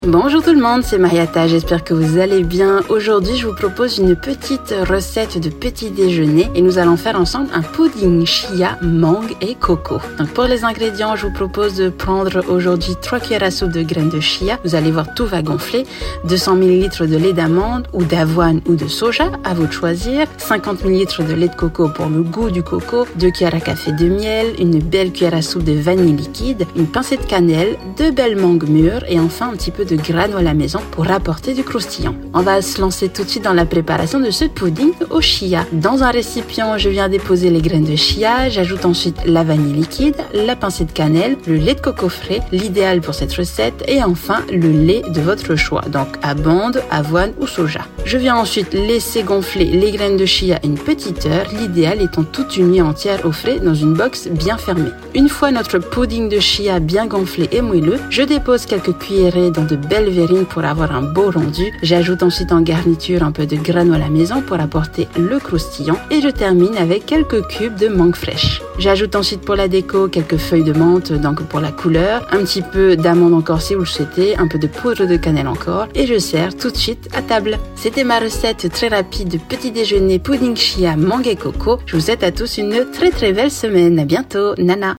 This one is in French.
Bonjour tout le monde, c'est Mariata, j'espère que vous allez bien. Aujourd'hui, je vous propose une petite recette de petit déjeuner et nous allons faire ensemble un pudding chia, mangue et coco. Donc pour les ingrédients, je vous propose de prendre aujourd'hui 3 cuillères à soupe de graines de chia. Vous allez voir, tout va gonfler. 200 ml de lait d'amande ou d'avoine ou de soja, à vous de choisir. 50 ml de lait de coco pour le goût du coco. 2 cuillères à café de miel, une belle cuillère à soupe de vanille liquide, une pincée de cannelle, 2 belles mangues mûres et enfin un petit peu de grano à la maison pour apporter du croustillant. On va se lancer tout de suite dans la préparation de ce pudding au chia. Dans un récipient, je viens déposer les graines de chia, j'ajoute ensuite la vanille liquide, la pincée de cannelle, le lait de coco frais, l'idéal pour cette recette, et enfin le lait de votre choix, donc amande, avoine ou soja. Je viens ensuite laisser gonfler les graines de chia une petite heure, l'idéal étant toute une nuit entière au frais dans une box bien fermée. Une fois notre pudding de chia bien gonflé et moelleux, je dépose quelques cuillerées dans de belles verrines pour avoir un beau rendu. J'ajoute ensuite en garniture un peu de grano à la maison pour apporter le croustillant et je termine avec quelques cubes de mangue fraîche. J'ajoute ensuite pour la déco quelques feuilles de menthe, donc pour la couleur, un petit peu d'amande encore si vous le souhaitez, un peu de poudre de cannelle encore et je sers tout de suite à table. C'était ma recette très rapide de petit déjeuner pudding chia, mangue et coco. Je vous souhaite à tous une très belle semaine. À bientôt. Nana.